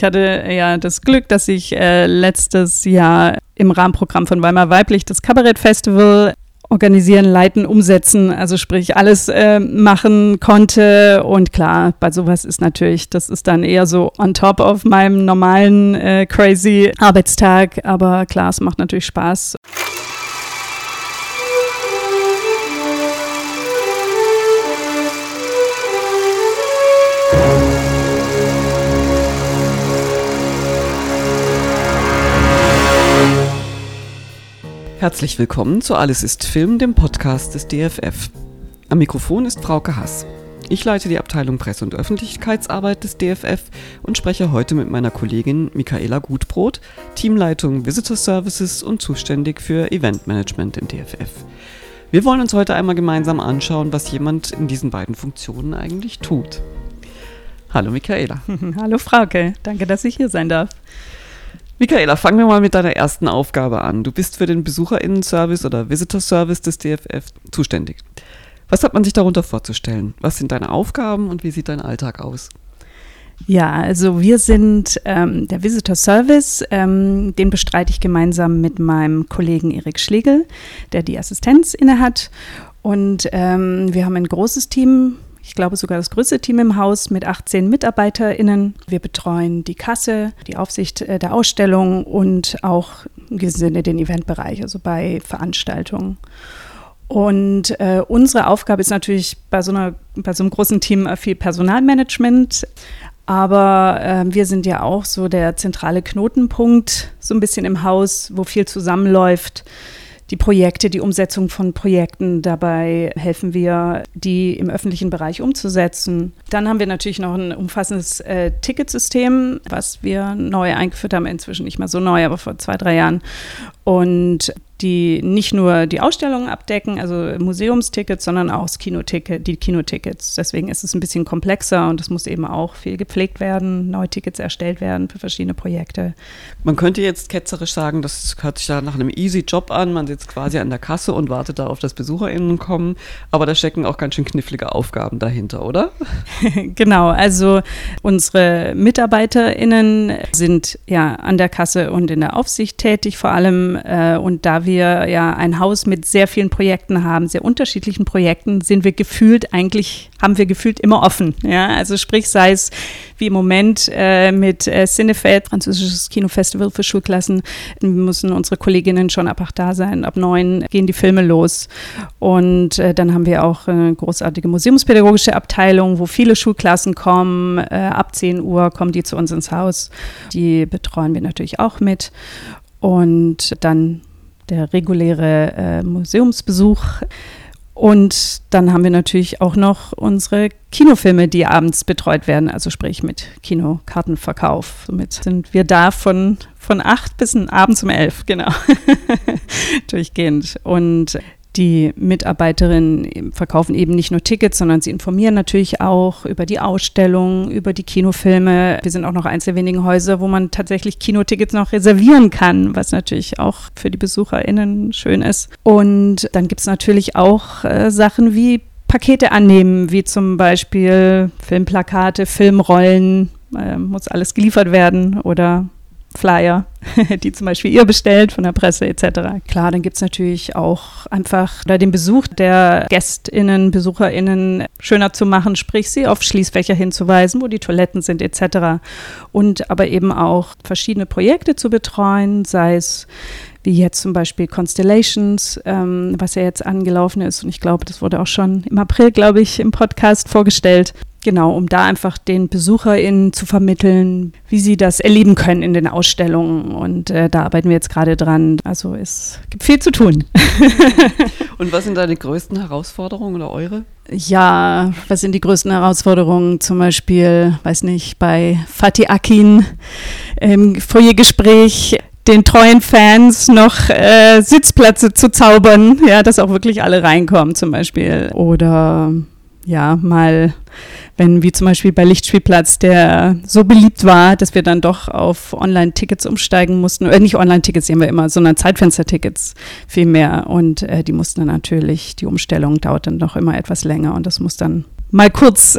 Ich hatte ja das Glück, dass ich letztes Jahr im Rahmenprogramm von Weimar Weiblich das Kabarettfestival organisieren, leiten, umsetzen, also sprich alles machen konnte. Und klar, bei sowas ist natürlich, das ist dann eher so on top of meinem normalen crazy Arbeitstag. Aber klar, es macht natürlich Spaß. Herzlich willkommen zu Alles ist Film, dem Podcast des DFF. Am Mikrofon ist Frauke Hass. Ich leite die Abteilung Presse- und Öffentlichkeitsarbeit des DFF und spreche heute mit meiner Kollegin Michaela Gutbrot, Teamleitung Visitor Services und zuständig für Eventmanagement im DFF. Wir wollen uns heute einmal gemeinsam anschauen, was jemand in diesen beiden Funktionen eigentlich tut. Hallo Michaela. Hallo Frauke, danke, dass ich hier sein darf. Michaela, fangen wir mal mit deiner ersten Aufgabe an. Du bist für den BesucherInnen-Service oder Visitor-Service des DFF zuständig. Was hat man sich darunter vorzustellen? Was sind deine Aufgaben und wie sieht dein Alltag aus? Ja, also wir sind der Visitor Service, den bestreite ich gemeinsam mit meinem Kollegen Erik Schlegel, der die Assistenz innehat. Und wir haben ein großes Team. Ich glaube sogar das größte Team im Haus mit 18 MitarbeiterInnen. Wir betreuen die Kasse, die Aufsicht der Ausstellung und auch im Sinne den Eventbereich, also bei Veranstaltungen. Und unsere Aufgabe ist natürlich bei so einem großen Team viel Personalmanagement. Aber wir sind ja auch so der zentrale Knotenpunkt so ein bisschen im Haus, wo viel zusammenläuft. Die Projekte, die Umsetzung von Projekten, dabei helfen wir, die im öffentlichen Bereich umzusetzen. Dann haben wir natürlich noch ein umfassendes Ticketsystem, was wir neu eingeführt haben, inzwischen nicht mehr so neu, aber vor 2-3 Jahren. Und die nicht nur die Ausstellungen abdecken, also Museumstickets, sondern auch die Kinotickets. Deswegen ist es ein bisschen komplexer und es muss eben auch viel gepflegt werden, neue Tickets erstellt werden für verschiedene Projekte. Man könnte jetzt ketzerisch sagen, das hört sich da nach einem easy Job an. Man sitzt quasi an der Kasse und wartet darauf, dass BesucherInnen kommen. Aber da stecken auch ganz schön knifflige Aufgaben dahinter, oder? Genau, also unsere MitarbeiterInnen sind ja an der Kasse und in der Aufsicht tätig vor allem. Und da wir ja ein Haus mit sehr vielen Projekten haben, sehr unterschiedlichen Projekten, haben wir gefühlt immer offen. Ja? Also sprich, sei es wie im Moment mit Cinefest, französisches Kinofestival für Schulklassen, müssen unsere Kolleginnen schon ab 8 da sein, ab 9 gehen die Filme los. Und dann haben wir auch eine großartige museumspädagogische Abteilung, wo viele Schulklassen kommen. Ab 10 Uhr kommen die zu uns ins Haus. Die betreuen wir natürlich auch mit. Und dann der reguläre Museumsbesuch. Und dann haben wir natürlich auch noch unsere Kinofilme, die abends betreut werden, also sprich mit Kinokartenverkauf. Somit sind wir da von 8 bis abends um 11, genau, durchgehend. Und die Mitarbeiterinnen verkaufen eben nicht nur Tickets, sondern sie informieren natürlich auch über die Ausstellung, über die Kinofilme. Wir sind auch noch eins der wenigen Häuser, wo man tatsächlich Kinotickets noch reservieren kann, was natürlich auch für die BesucherInnen schön ist. Und dann gibt es natürlich auch Sachen wie Pakete annehmen, wie zum Beispiel Filmplakate, Filmrollen, muss alles geliefert werden oder Flyer, die zum Beispiel ihr bestellt von der Presse etc. Klar, dann gibt es natürlich auch einfach den Besuch der GästInnen, BesucherInnen schöner zu machen, sprich sie auf Schließfächer hinzuweisen, wo die Toiletten sind etc. Und aber eben auch verschiedene Projekte zu betreuen, sei es wie jetzt zum Beispiel Constellations, was ja jetzt angelaufen ist. Und ich glaube, das wurde auch schon im April, glaube ich, im Podcast vorgestellt. Genau, um da einfach den BesucherInnen zu vermitteln, wie sie das erleben können in den Ausstellungen. Und da arbeiten wir jetzt gerade dran. Also es gibt viel zu tun. Und was sind deine größten Herausforderungen oder eure? Ja, was sind die größten Herausforderungen? Zum Beispiel, weiß nicht, bei Fatih Akin im Foyergespräch den treuen Fans noch Sitzplätze zu zaubern, ja, dass auch wirklich alle reinkommen zum Beispiel. Oder ja, mal, wenn wie zum Beispiel bei Lichtspielplatz, der so beliebt war, dass wir dann doch auf Online-Tickets umsteigen mussten. Nicht Online-Tickets, die haben wir immer, sondern Zeitfenster-Tickets viel mehr. Und die mussten dann natürlich, die Umstellung dauert dann doch immer etwas länger und das muss dann mal kurz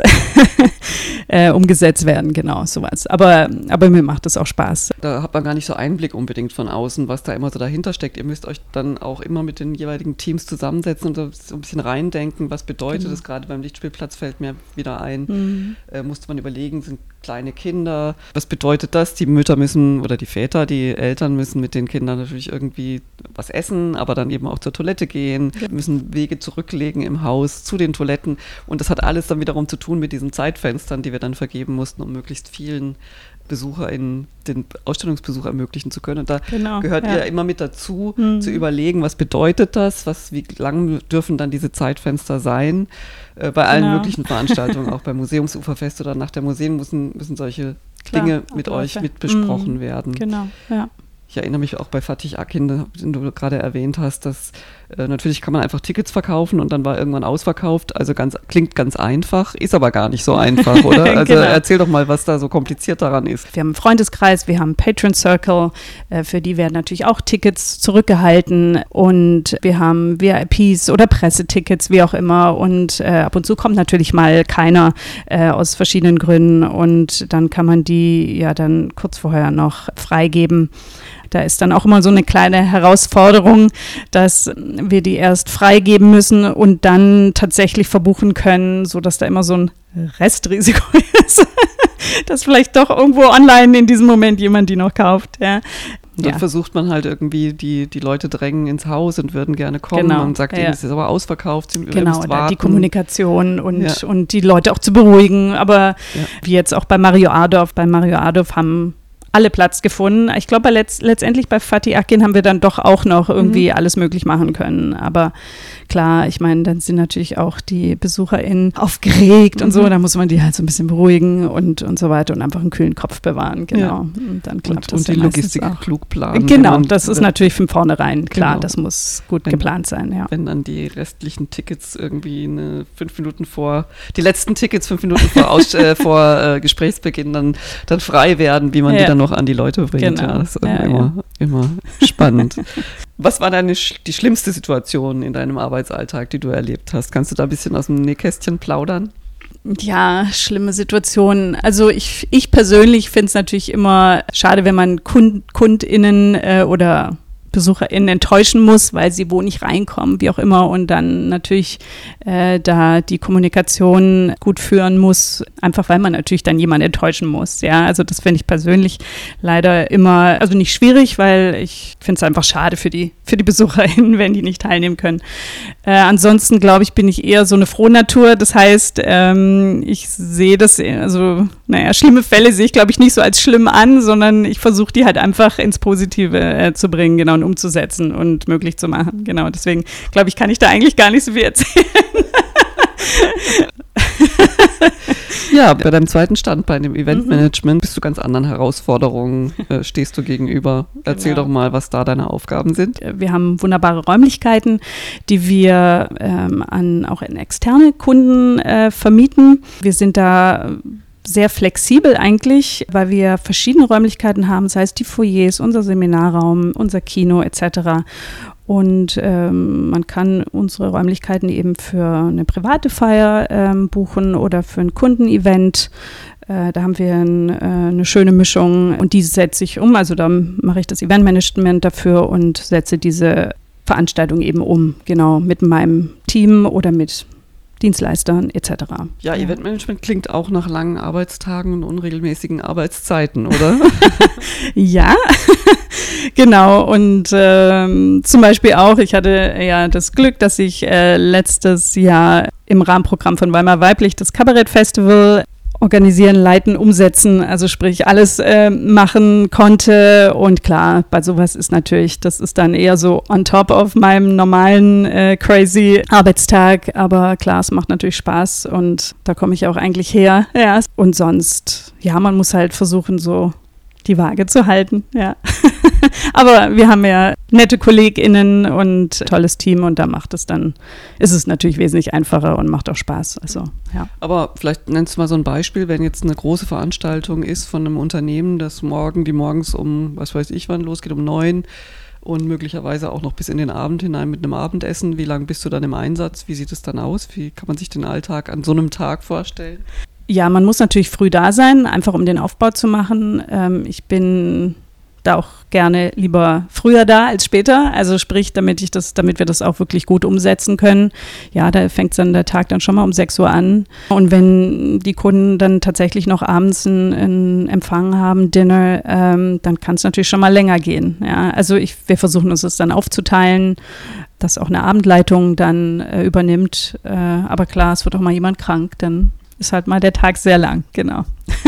umgesetzt werden, genau, sowas. Aber mir macht es auch Spaß. Da hat man gar nicht so Einblick unbedingt von außen, was da immer so dahinter steckt. Ihr müsst euch dann auch immer mit den jeweiligen Teams zusammensetzen und so ein bisschen reindenken, was bedeutet das, gerade beim Lichtspielplatz fällt mir wieder ein, musste man überlegen, sind kleine Kinder, was bedeutet das? Die Mütter müssen oder die Väter, die Eltern müssen mit den Kindern natürlich irgendwie was essen, aber dann eben auch zur Toilette gehen, müssen Wege zurücklegen im Haus zu den Toiletten und das hat alles dann wiederum zu tun mit diesen Zeitfenstern, die wir dann vergeben mussten, um möglichst vielen BesucherInnen den Ausstellungsbesuch ermöglichen zu können. Und da gehört ihr immer mit dazu, zu überlegen, was bedeutet das, wie lang dürfen dann diese Zeitfenster sein. Bei allen möglichen Veranstaltungen, auch beim Museumsuferfest oder nach der Museen müssen solche Dinge mit euch mit besprochen werden. Genau, ja. Ich erinnere mich auch bei Fatih Akin, den du gerade erwähnt hast, dass natürlich kann man einfach Tickets verkaufen und dann war irgendwann ausverkauft. Also klingt ganz einfach, ist aber gar nicht so einfach, oder? Also erzähl doch mal, was da so kompliziert daran ist. Wir haben einen Freundeskreis, wir haben einen Patron Circle, für die werden natürlich auch Tickets zurückgehalten und wir haben VIPs oder Pressetickets, wie auch immer und ab und zu kommt natürlich mal keiner aus verschiedenen Gründen und dann kann man die ja dann kurz vorher noch freigeben. Da ist dann auch immer so eine kleine Herausforderung, dass wir die erst freigeben müssen und dann tatsächlich verbuchen können, sodass da immer so ein Restrisiko ist, dass vielleicht doch irgendwo online in diesem Moment jemand die noch kauft. Ja. Und dann versucht man halt irgendwie, die Leute drängen ins Haus und würden gerne kommen und sagt ihnen, es ist aber ausverkauft, ihr müsst warten. Die Kommunikation und die Leute auch zu beruhigen. Aber wie jetzt auch bei Mario Adorf haben alle Platz gefunden. Ich glaube, letztendlich bei Fatih Akin haben wir dann doch auch noch irgendwie alles möglich machen können. Aber klar, ich meine, dann sind natürlich auch die BesucherInnen aufgeregt und so. Da muss man die halt so ein bisschen beruhigen und so weiter und einfach einen kühlen Kopf bewahren. Genau. Ja. Und dann klappt das. Und die Logistik auch klug planen. Genau, das ist natürlich von vornherein klar. Das muss gut geplant sein. Ja. Wenn dann die restlichen Tickets irgendwie 5 Minuten die letzten Tickets 5 Minuten vor Gesprächsbeginn dann frei werden, wie man die dann noch an die Leute bringt. Genau. Ja, das ist immer spannend. Was war die schlimmste Situation in deinem Arbeitsalltag, die du erlebt hast? Kannst du da ein bisschen aus dem Nähkästchen plaudern? Ja, schlimme Situationen. Also ich persönlich finde es natürlich immer schade, wenn man KundInnen oder BesucherInnen enttäuschen muss, weil sie wo nicht reinkommen, wie auch immer, und dann natürlich da die Kommunikation gut führen muss, einfach weil man natürlich dann jemanden enttäuschen muss. Ja, also das finde ich persönlich leider immer, also nicht schwierig, weil ich finde es einfach schade für die BesucherInnen, wenn die nicht teilnehmen können. Ansonsten, glaube ich, bin ich eher so eine Frohnatur. Das heißt, ich sehe das, also schlimme Fälle sehe ich, glaube ich, nicht so als schlimm an, sondern ich versuche die halt einfach ins Positive zu bringen, genau, und umzusetzen und möglich zu machen. Genau, deswegen, glaube ich, kann ich da eigentlich gar nicht so viel erzählen. Ja, bei deinem zweiten Standbein im Eventmanagement bist du ganz anderen Herausforderungen, stehst du gegenüber. Erzähl doch mal, was da deine Aufgaben sind. Wir haben wunderbare Räumlichkeiten, die wir auch an externe Kunden vermieten. Wir sind da sehr flexibel eigentlich, weil wir verschiedene Räumlichkeiten haben, das heißt die Foyers, unser Seminarraum, unser Kino etc. Und man kann unsere Räumlichkeiten eben für eine private Feier buchen oder für ein Kundenevent. Da haben wir eine schöne Mischung und die setze ich um. Also da mache ich das Eventmanagement dafür und setze diese Veranstaltung eben um, genau, mit meinem Team oder mit Dienstleistern etc. Ja, Eventmanagement klingt auch nach langen Arbeitstagen und unregelmäßigen Arbeitszeiten, oder? Ja, genau. Und zum Beispiel auch, ich hatte ja das Glück, dass ich letztes Jahr im Rahmenprogramm von Weimar Weiblich das Kabarettfestival organisieren, leiten, umsetzen, also sprich alles machen konnte. Und klar, bei sowas ist natürlich, das ist dann eher so on top of meinem normalen crazy Arbeitstag. Aber klar, es macht natürlich Spaß und da komme ich auch eigentlich her. Ja. Und sonst, ja, man muss halt versuchen, so die Waage zu halten, ja. Aber wir haben ja nette KollegInnen und tolles Team und da ist es natürlich wesentlich einfacher und macht auch Spaß. Also, ja. Aber vielleicht nennst du mal so ein Beispiel, wenn jetzt eine große Veranstaltung ist von einem Unternehmen, die morgens um, was weiß ich wann losgeht, um 9, und möglicherweise auch noch bis in den Abend hinein mit einem Abendessen. Wie lange bist du dann im Einsatz? Wie sieht es dann aus? Wie kann man sich den Alltag an so einem Tag vorstellen? Ja, man muss natürlich früh da sein, einfach um den Aufbau zu machen. Ich bin da auch gerne lieber früher da als später, also sprich, damit wir das auch wirklich gut umsetzen können. Ja, da fängt dann der Tag dann schon mal um 6 Uhr an. Und wenn die Kunden dann tatsächlich noch abends einen Empfang haben, Dinner, dann kann es natürlich schon mal länger gehen. Ja, also wir versuchen uns das dann aufzuteilen, dass auch eine Abendleitung dann übernimmt. Aber klar, es wird auch mal jemand krank, dann ist halt mal der Tag sehr lang, genau.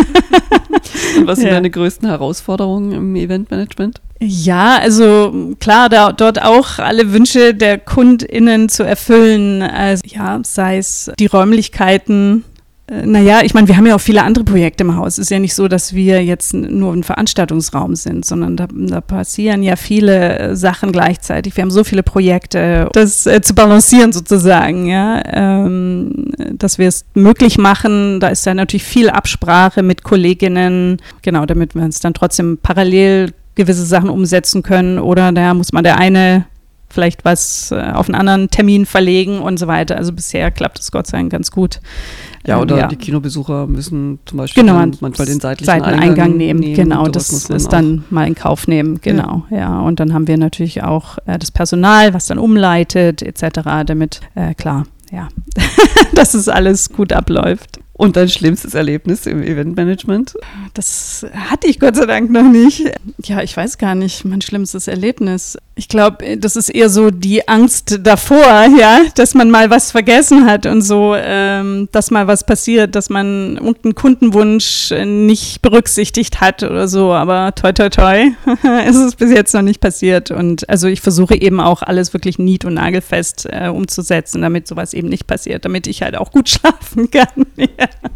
Und was sind deine größten Herausforderungen im Eventmanagement? Ja, also klar, dort auch alle Wünsche der KundInnen zu erfüllen. Also ja, sei es die Räumlichkeiten. Naja, ich meine, wir haben ja auch viele andere Projekte im Haus. Es ist ja nicht so, dass wir jetzt nur ein Veranstaltungsraum sind, sondern da passieren ja viele Sachen gleichzeitig. Wir haben so viele Projekte, das zu balancieren sozusagen, ja, dass wir es möglich machen. Da ist ja natürlich viel Absprache mit Kolleginnen, genau, damit wir uns dann trotzdem parallel gewisse Sachen umsetzen können. Oder da muss man der eine vielleicht was auf einen anderen Termin verlegen und so weiter. Also bisher klappt es Gott sei Dank ganz gut. Ja, oder die Kinobesucher müssen zum Beispiel manchmal den seitlichen Eingang nehmen. Genau, das ist dann mal in Kauf nehmen. Genau, ja. Und dann haben wir natürlich auch das Personal, was dann umleitet etc., damit, klar, ja, dass es alles gut abläuft. Und dein schlimmstes Erlebnis im Eventmanagement? Das hatte ich Gott sei Dank noch nicht. Ja, ich weiß gar nicht, mein schlimmstes Erlebnis. Ich glaube, das ist eher so die Angst davor, ja, dass man mal was vergessen hat und so, dass mal was passiert, dass man irgendeinen Kundenwunsch nicht berücksichtigt hat oder so. Aber toi, toi, toi, es ist bis jetzt noch nicht passiert. Und also ich versuche eben auch alles wirklich nied- und nagelfest umzusetzen, damit sowas eben nicht passiert, damit ich halt auch gut schlafen kann. Ja.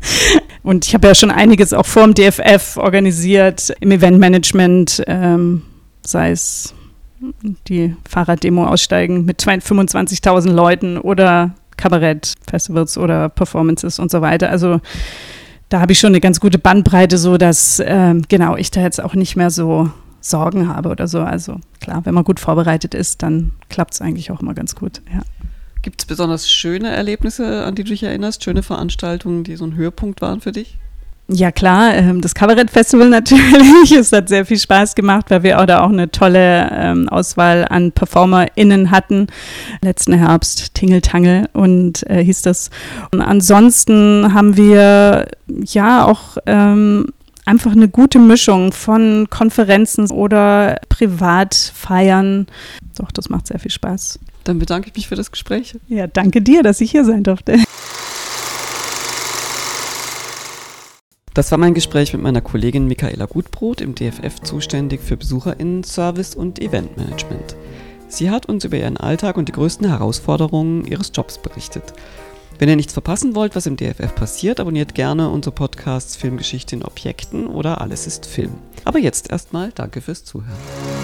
Und ich habe ja schon einiges auch vor dem DFF organisiert im Eventmanagement, sei es die Fahrraddemo aussteigen mit 25.000 Leuten oder Kabarettfestivals oder Performances und so weiter. Also da habe ich schon eine ganz gute Bandbreite, so dass ich da jetzt auch nicht mehr so Sorgen habe oder so. Also klar, wenn man gut vorbereitet ist, dann klappt es eigentlich auch immer ganz gut, ja. Gibt es besonders schöne Erlebnisse, an die du dich erinnerst? Schöne Veranstaltungen, die so ein Höhepunkt waren für dich? Ja klar, das Kabarettfestival natürlich. Es hat sehr viel Spaß gemacht, weil wir da auch eine tolle Auswahl an PerformerInnen hatten. Letzten Herbst, Tingeltangel und hieß das. Und ansonsten haben wir ja auch einfach eine gute Mischung von Konferenzen oder Privatfeiern. Doch, das macht sehr viel Spaß. Dann bedanke ich mich für das Gespräch. Ja, danke dir, dass ich hier sein durfte. Das war mein Gespräch mit meiner Kollegin Michaela Gutbrot, im DFF zuständig für BesucherInnen-Service und Eventmanagement. Sie hat uns über ihren Alltag und die größten Herausforderungen ihres Jobs berichtet. Wenn ihr nichts verpassen wollt, was im DFF passiert, abonniert gerne unsere Podcasts Filmgeschichte in Objekten oder Alles ist Film. Aber jetzt erstmal danke fürs Zuhören.